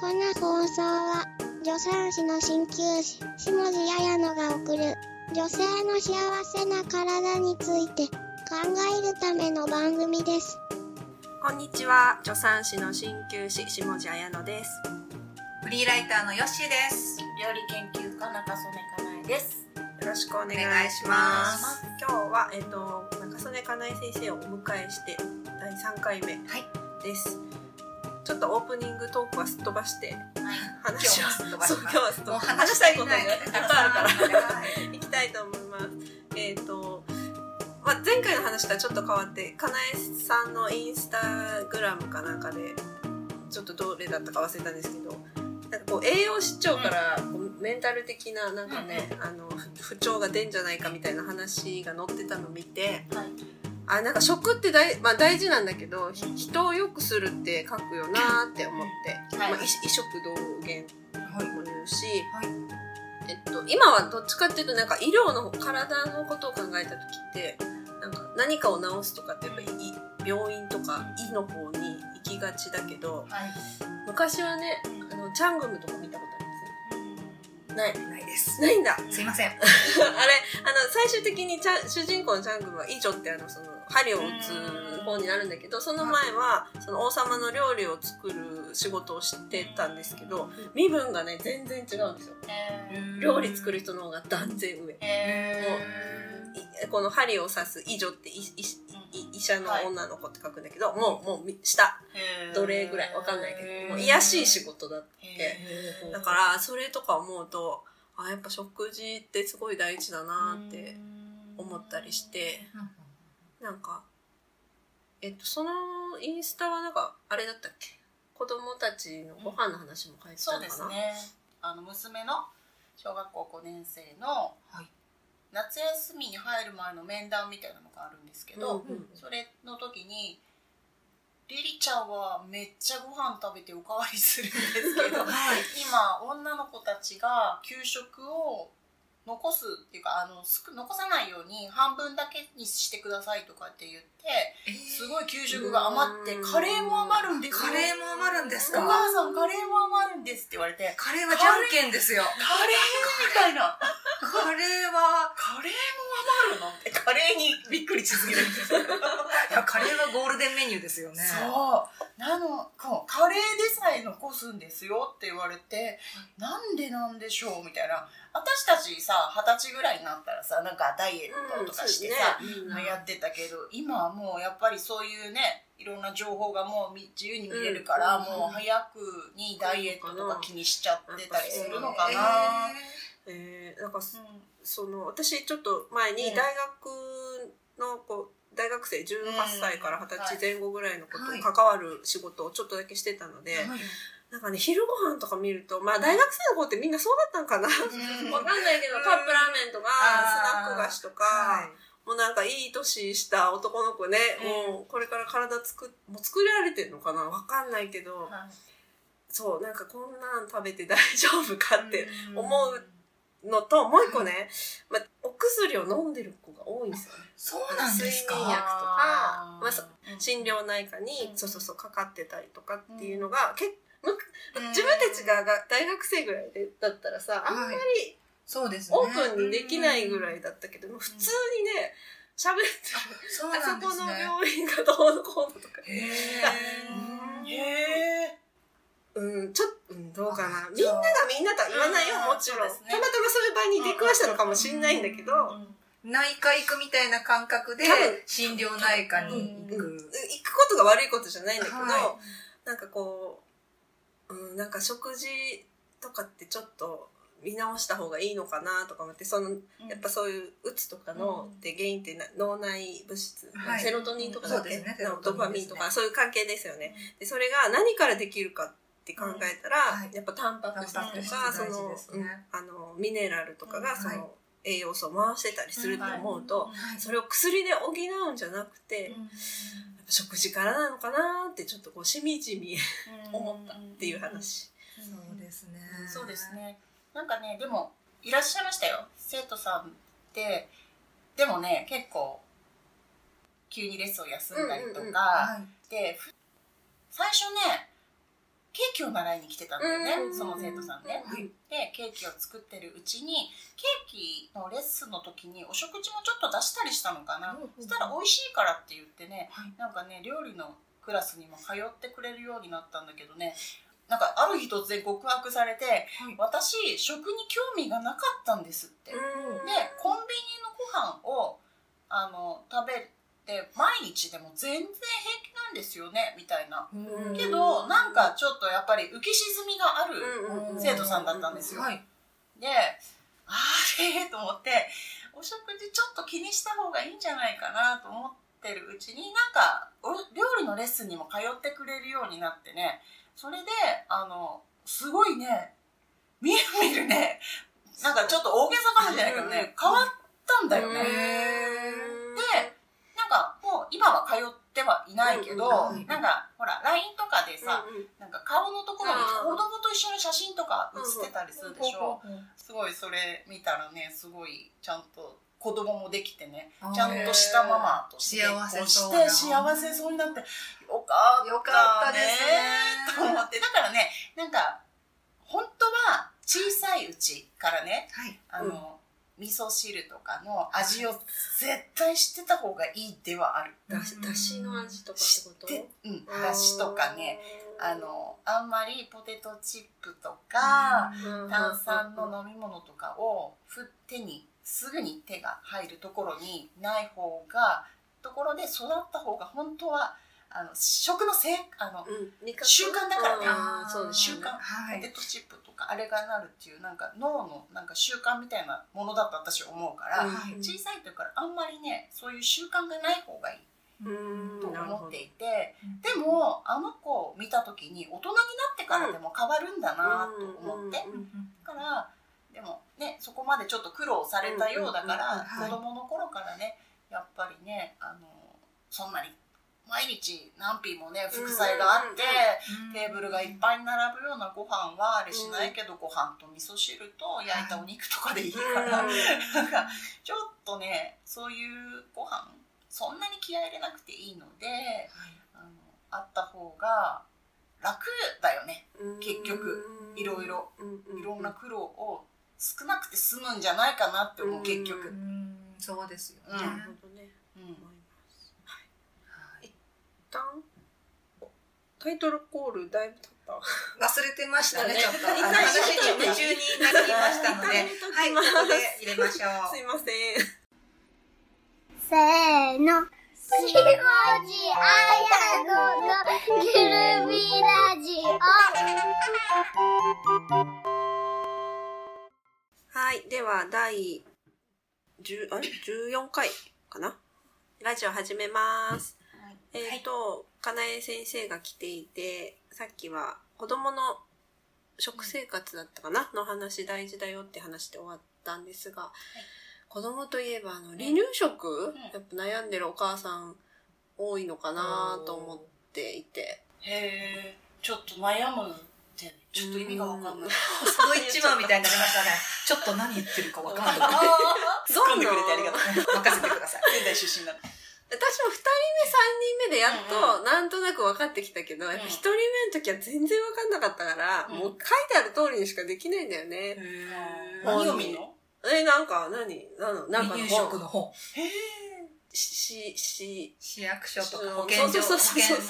この放送は助産師の鍼灸師下地彩乃が送る女性の幸せな体について考えるための番組です。 こんにちは、助産師の鍼灸師下地彩乃です。 フリーライターのヨッシーです。 料理研究家中曽根かなえです。 よろしくお願いします。今日は中曽根かなえ先生をお迎えして第3回目です。ちょっとオープニングトークはすっ飛ばして、話を今日はすっ飛ばして話したいことがいっぱいあるから行きたいと思います。前回の話とはちょっと変わって、かなえさんのインスタグラムかなんかでちょっとどれだったか忘れたんですけど、なんかこう栄養失調からこうメンタル的ななんかね、不調が出んじゃないかみたいな話が載ってたのを見て、なんか食って大事なんだけど、人を良くするって書くよなって思って、医食同源も言うし、今はどっちかっていうとなんか医療の体のことを考えた時ってなんか何かを治すとかってやっぱり病院とか医の方に行きがちだけど、昔はねチャングムとか見たことあります？ないです。ないんだ。 すいません。 最終的に主人公のチャングムは医女ってその針を打つ方になるんだけど、その前はその王様の料理を作る仕事をしてたんですけど、身分がね全然違うんですよ。料理作る人の方が断然上。もうこの針を刺す医女って医者の女の子って書くんだけど、もう下奴隷ぐらいわかんないけど、もう癒やしい仕事だって。だからそれとか思うとやっぱ食事ってすごい大事だなって思ったりして、なんかそのインスタはなんかあれだったっけ、子供たちのご飯の話も書いてたのかな。 そうですね。娘の小学校5年生の夏休みに入る前の面談みたいなのがあるんですけど、それの時にリリちゃんはめっちゃご飯食べておかわりするんですけど今女の子たちが給食を残すっていうか残さないように半分だけにしてくださいとかって言って、すごい給食が余ってカレーも余るんですよ。 カレーも余るんですか？ お母さんカレーも余るんですって言われて、 カレーはじゃんけんですよ。 カレーみたいな。 カレーも余るのってカレーにびっくりしすぎるんですよ。いやカレーはゴールデンメニューですよね。 そうカレーでさえ残すんですよって言われて、なんでなんでしょうみたいな。私たちさ20歳ぐらいになったらさ、なんかダイエットとかしてさ、やってたけど、今はもうやっぱりそういうね、いろんな情報がもう自由に見れるから、もう早くにダイエットとか気にしちゃってたりするのかな。 なんか私ちょっと前に大学の大学生18歳から20歳前後ぐらいの子と関わる仕事をちょっとだけしてたので、なんかね、昼ご飯とか見ると、大学生の子ってみんなそうだったんかなわかんないけど、カップラーメンとかスナック菓子とか、もうなんかいい年した男の子ね、もうこれから体もう作られてるのかなわかんないけど、そうなんかこんなん食べて大丈夫かって思うのと、もう一個ね、お薬を飲んでる子が多いんですよね。 そうなんですか。 睡眠薬とか、心療内科にかかってたりとかっていうのが自分たちが大学生ぐらいだったらさ、あんまりオープンにできないぐらいだったけど、普通にね喋ってる、あそこの病院がどうのこうのとか、ちょっとどうかな、みんながみんなとは言わないよ、もちろんたまたまそういう場に出くわしたのかもしれないんだけど、 内科行くみたいな感覚で心療内科に行くことが悪いことじゃないんだけど、なんかこうなんか食事とかってちょっと見直した方がいいのかなとか思って、やっぱそういううつとかの原因って脳内物質、セロトニンとかだっけ、ドパミンとかそういう関係ですよね。でそれが何からできるかって考えたら、やっぱタンパク質とかミネラルとかがその栄養素を回してたりすると思うと、それを薬で補うんじゃなくて、食事からなのかなってちょっとしみじみ思ったっていう話。 そうですね。 そうですね。なんかね、でもいらっしゃいましたよ、生徒さんって。でもね、結構急にレッスンを休んだりとか、で最初ねケーキを習いに来てたんだよね、その生徒さんね。 はいでケーキを作ってるうちにケーキのレッスンの時にお食事もちょっと出したりしたのかな、そしたら美味しいからって言ってね、なんかね料理のクラスにも通ってくれるようになったんだけどね、なんかある日突然告白されて、私食に興味がなかったんですって、でコンビニのご飯を食べて毎日でも全然平気なんですよねみたいな、けどなんかちょっとやっぱり浮き沈みがある生徒さんだったんですよ、であれと思ってお食事ちょっと気にした方がいいんじゃないかなと思ってるうちになんか料理のレッスンにも通ってくれるようになってね、それですごいねみるみるねなんかちょっと大げさかもしれないけどね、変わったんだよね。でなんかもう今は通ってはいないけど、なんかほら LINE とかでさ、なんか顔のところに子供と一緒の写真とか写ってたりするでしょ、すごいそれ見たらねすごいちゃんと子供もできてね、ちゃんとしたママとして幸せそうして幸せそうになってよかったねと思って、だからねなんか本当は小さいうちからね、味噌汁とかの味を絶対知ってた方がいいではある。 だしの味とかってこと？ だしとかね、あんまりポテトチップとか炭酸の飲み物とかをすぐに手が入るところにないところで育った方が本当は食の習慣だからね。習慣、ポテトチップとかあれがなるっていうなんか脳のなんか習慣みたいなものだと私は思うから、小さい時からあんまりねそういう習慣がない方がいいと思っていて、でもあの子を見た時に大人になってからでも変わるんだなと思って、だからでもねそこまでちょっと苦労されたようだから、子供の頃からねやっぱりねそんなに毎日何品もね副菜があって、テーブルがいっぱいに並ぶようなご飯はあれしないけど、ご飯と味噌汁と焼いたお肉とかでいいから、なんかちょっとねそういうご飯そんなに気合い入れなくていいので、あった方が楽だよね。結局いろんな苦労を少なくて済むんじゃないかなって思う。結局そうですよね。 なるほどね。タイトルコールだいぶ経った。 忘れてましたね。ちょっと話に夢中になりましたので、はい、ここで入れましょう。 すいません。 せーの。しもじあやののゆるみラジオ。 はい、では第14回かな。ラジオ始めます。かなえ先生が来ていて、さっきは子供の食生活だったかなの話大事だよって話で終わったんですが、子供といえば離乳食、やっぱ悩んでるお母さん多いのかなと思っていて。 へー、ちょっと悩むってちょっと意味がわかんない。 ストイッチマンみたいになりましたね。ちょっと何言ってるかわかんない。 突っ込んでくれてありがとう。 任せてください。 仙台出身なんで。 私も2人目3人目でやっとなんとなく分かってきたけど、やっぱ1人目の時は全然分かんなかったから、もう書いてある通りにしかできないんだよね。 何を見るの？ なんか離乳食の本。 市役所とか保健所。 そう。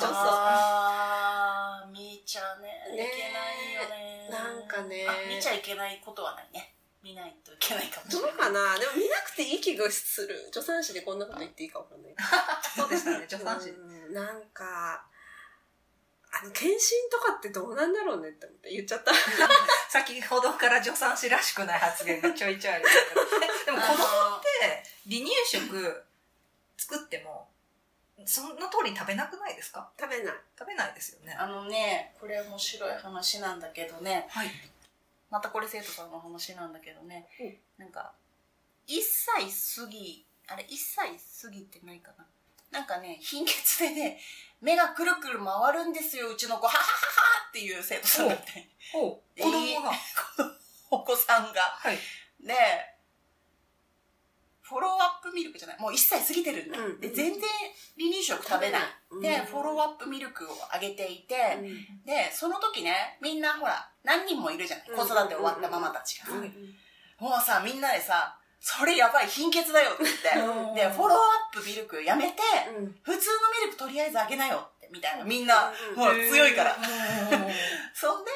見ちゃねいけないよね。 なんかね。 見ちゃいけないことはないね。見ないといけないかもしれない。 どうかな。でも見なくていい気がする。助産師でこんなこと言っていいかわかんない。 そうでしたね、助産師。 なんか検診とかってどうなんだろうねって思って言っちゃった。 先ほどから助産師らしくない発言がちょいちょいありますけど。でも子供って離乳食作ってもその通りに食べなくないですか？ 食べないですよね。 これ面白い話なんだけどね。 はい。 またこれ生徒さんの話なんだけどね、なんか1歳過ぎってないかな、なんかね貧血でね目がくるくる回るんですようちの子、ははははっていう生徒さんがいて、 子供がお子さんが、でフフォローアップミルクじゃない、もう1歳過ぎてるんだ、で全然離乳食食べない、でフォローアップミルクをあげていて、でその時ね、みんなほら何人もいるじゃない、子育て終わったママたちがさ、もうさみんなでさ、それやばい貧血だよって言ってでフォローアップミルクやめて、普通のミルクとりあえずあげなよってみたいな、みんなもう強いからそんで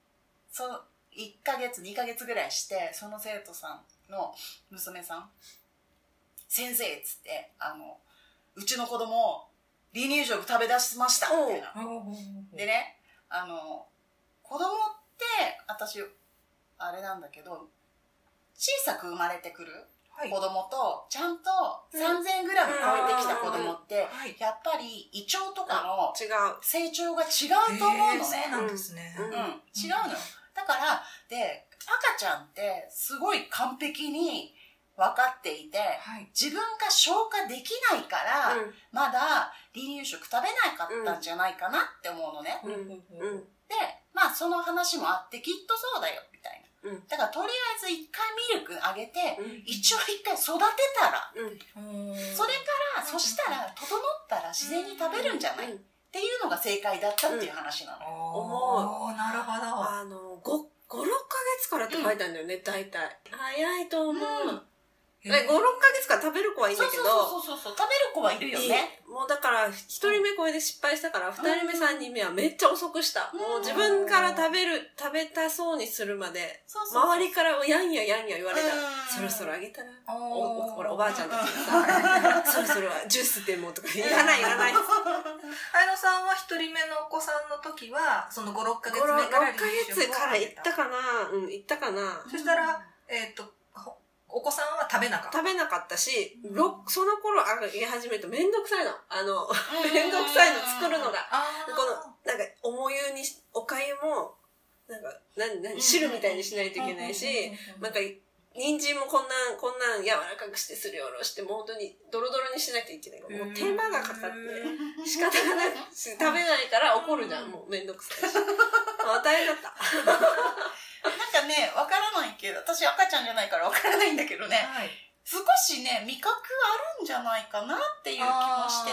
1ヶ月2ヶ月ぐらいして、その生徒さんの娘さん、先生っつって、うちの子供離乳食食べ出しましたみたいな。でね、子供って私あれなんだけど、小さく生まれてくる子供とちゃんと 3000g 超えてきた子供ってやっぱり胃腸とかの成長が違うと思うのね。 そうなんですね。 違うのよ。だからで赤ちゃんってすごい完璧に分かっていて、自分が消化できないから、まだ離乳食食べなかったんじゃないかなって思うのね。でまあその話もあって、きっとそうだよみたいな。だからとりあえず一回ミルクあげて、一応一回育てたら、それからそしたら整ったら自然に食べるんじゃない、っていうのが正解だったっていう話なの。 思う。なるほど。 5、6ヶ月からって書いてあるんだよね、大体。早いと思う。5、6ヶ月から食べる子はいいんだけど、 そう食べる子はいるよね。 もうだから1人目これで失敗したから、2人目3人目はめっちゃ遅くした。もう自分から食べたそうにするまで、周りからやんや言われたら、そろそろあげたら、ほらおばあちゃんたちがさ、そろそろジュースでもとか言わない。 綾乃さんは1人目のお子さんの時は、その5、6ヶ月目から離乳食を 6ヶ月から行ったかな。行ったかな。 そしたら、お子さんは食べなかったし、その頃言い始めるとめんどくさいの。めんどくさいの作るのが。この、なんか、おかゆも、なんか、汁みたいにしないといけないし、なんか、人参もこんなん柔らかくしてすりおろして、もう本当にドロドロにしなきゃいけない。もう手間がかかって、仕方がないし、食べないから怒るじゃん。もうめんどくさいし。大変だった。 なんかね、わからないけど、私赤ちゃんじゃないからわからないんだけどね、少しね、味覚あるんじゃないかなっていう気もしてて、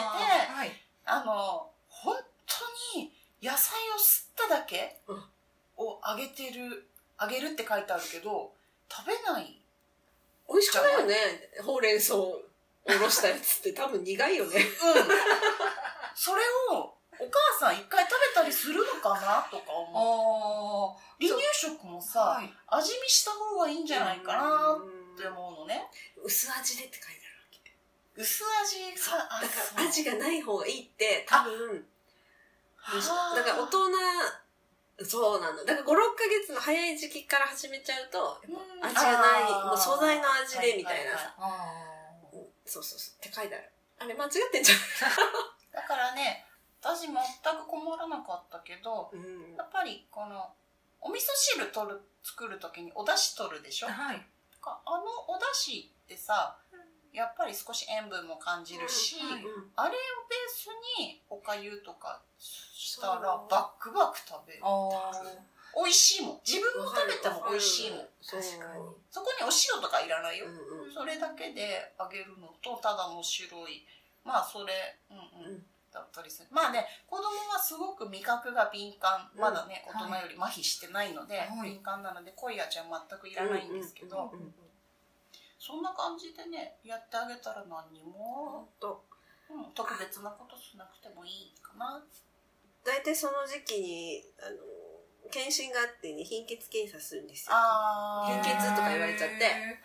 本当に野菜を吸っただけをあげるって書いてあるけど、食べない。 美味しくないよね、ほうれん草をおろしたやつって多分苦いよね。 それをお母さん一回食べたりするのかなとか思う。離乳食もさ、味見した方がいいんじゃないかなって思うのね。 薄味でって書いてあるわけ。 薄味さ、 だから味がない方がいいって多分、だから大人、そうなんだ。だから5、6ヶ月の早い時期から始めちゃうと、味がない、もう素材の味でみたいなさ。そうって書いてある。あれ間違ってんじゃん。 だからね、私全く困らなかったけど、やっぱりこのお味噌汁作る時にお出汁取るでしょ、お出汁ってさ、やっぱり少し塩分も感じるし、あれをベースにおかゆとかしたらバックバック食べる。美味しいもん。自分も食べても美味しいもん。 確かに。 そこにお塩とかいらないよ。それだけであげるのと、ただの白い、まあそれ、だったりする。まあね、子供はすごく味覚が敏感、まだね、大人より麻痺してないので、敏感なので濃い味は全くいらないんですけど、そんな感じでね、やってあげたら何にも、特別なことしなくてもいいかな。 大体その時期に検診があってね、貧血検査するんですよ。貧血とか言われちゃって、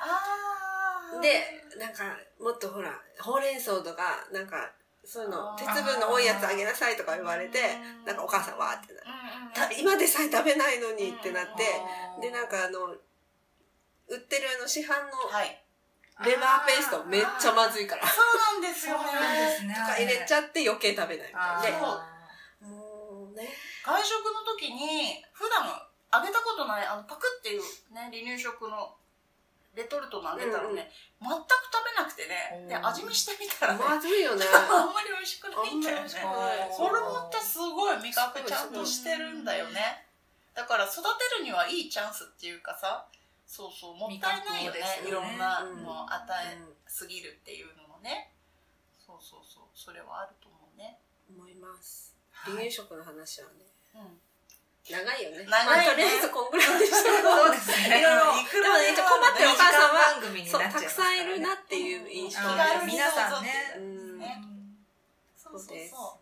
でなんかもっとほらほうれん草とかなんかそういうの鉄分の多いやつあげなさいとか言われて、なんかお母さんわーって今でさえ食べないのにってなって、でなんか売ってる市販のレバーペーストめっちゃまずいから、 そうなんですよね。 とか入れちゃって余計食べないみたいで、もうね、 外食の時に普段あげたことないパクっていうね、離乳食のレトルトのあげたらね、全く食べなくてね、で味見してみたらね、 まずいよね。 あんまり美味しくないんだよね。ホルモンってすごい味覚ちゃんとしてるんだよね。だから育てるにはいいチャンスっていうかさ、 そうそう、もったいないよね。いろんなの与えすぎるっていうのもね。そうそうそう、それはあると思うね。 思います。離乳食の話はね。長いよね。 長いよね。 とりあえずこんぐらいでしたけど。 そうですね。 いろいろ。でもね、困ってるお母さんは、そうたくさんいるなっていう印象で。皆さんね。 そうそうそう。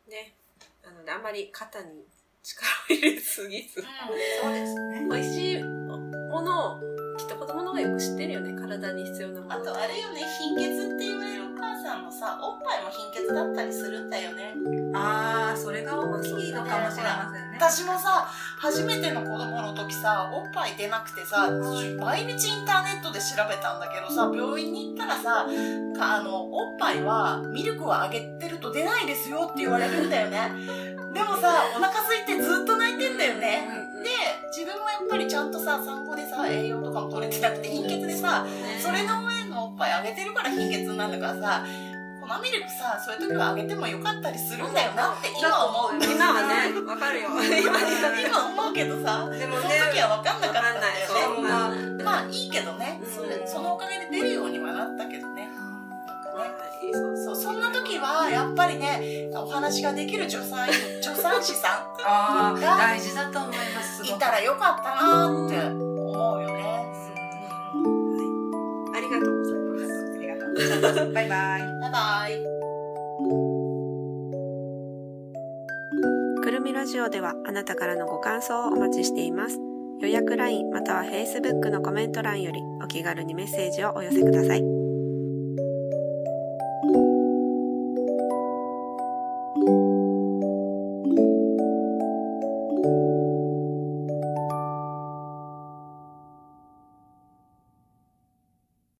ね。なので、あんまり肩に力を入れすぎず。 そうですね。 美味しいものを、きっと子供の方がよく知ってるよね。体に必要なもの。 あとあれよね、貧血って言われるお母さんのさ、おっぱいも貧血だったりするんだよね。 ああ、それが大きいのかもしれませんね。 私もさ、初めての子供の時さ、おっぱい出なくてさ、毎日インターネットで調べたんだけどさ、病院に行ったらさ、おっぱいはミルクをあげてると出ないですよって言われるんだよね。でもさ、お腹空いてずっと泣いてんだよね。で、自分もやっぱりちゃんとさ、産後でさ、栄養とかも取れてなくて貧血でさ、それの上のおっぱいあげてるから貧血なんだからさ、粉ミルクさ、そういう時はあげてもよかったりするんだよなって今思う。 今はね、わかるよ。 今思うけどさ、でもね、その時は分かんなかったんだよね。まあいいけどね、そのおかげで出るようにはなったけどね。そんな時はやっぱりね、お話ができる助産師さんが大事だと思います。 いたらよかったなって思うよね。 ありがとうございます。 ありがとうございます。バイバイ。 バイバイ。 くるみラジオではあなたからのご感想をお待ちしています。予約 LINE または Facebook のコメント欄よりお気軽にメッセージをお寄せください。